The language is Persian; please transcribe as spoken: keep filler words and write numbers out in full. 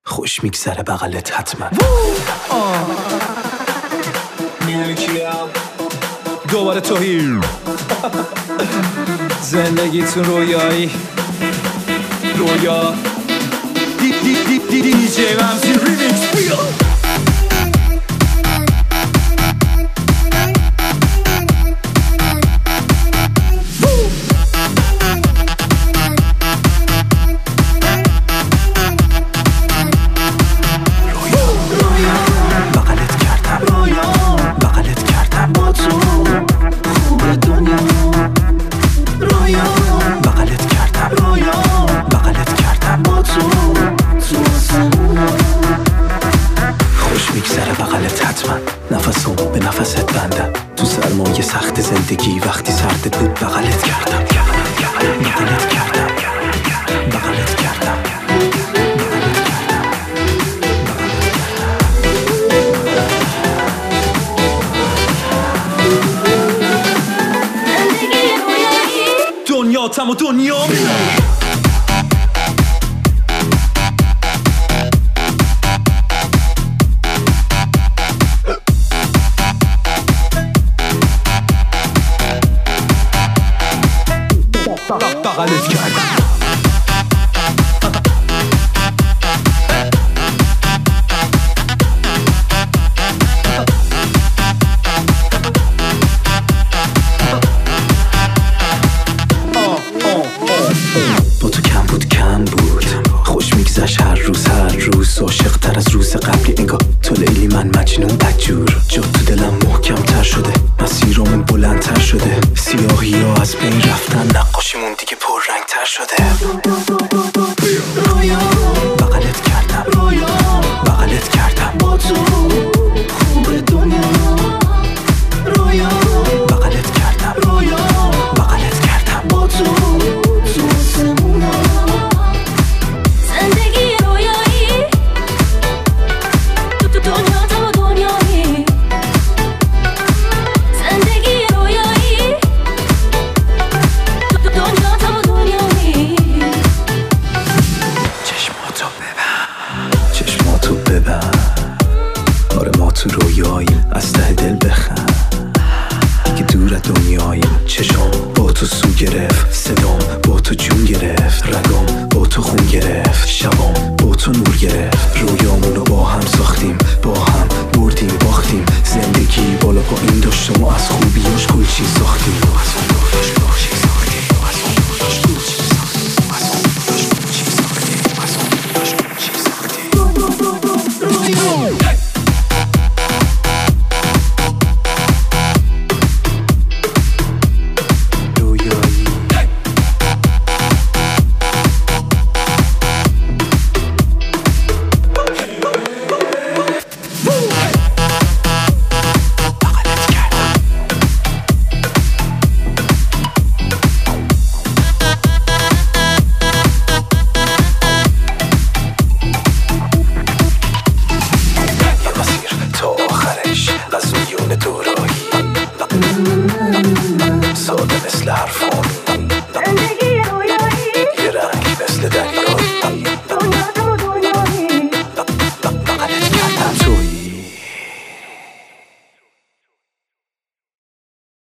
خوش میگذره بغلت حتما. میدونی کیم؟ دوباره توهی زندگیتون رویایی رویا دی دی دی دی دی دی جی رمزی ریمیکس بیا نفسم به نفست بندم تو سرمایه سخت زندگی وقتی سردت بود بغلت کردم بغلت کردم بغلت کردم دنیا تم و دنیا بغلت کردم با تو کم بود کم بود خوش میگذشت هر روز هر روز عاشق تر از روز قبلی انگار تو لیلی من مجنون بدجور جا تو دلم محکم تر شده مسیرامون بلندتر شده سیاهی ها از بین رفتن نقاشیمون دیگه پر رنگ تر شده بغلت کردم بغلت کردم با تو خوب دنیا بغلت کردم بغلت کردم با تو تو رویاییم از ته دل بخند که دور دنیاییم چشام با تو سو گرفت صدام با تو جون گرفت رگام با تو خون گرفت شبام با تو نور گرفت رویامونو با هم ساختیم با هم بردیم باختیم زندگی بالا پایین داشت و از خوبیاش کل چیز ساختیم ساده مثل حرفان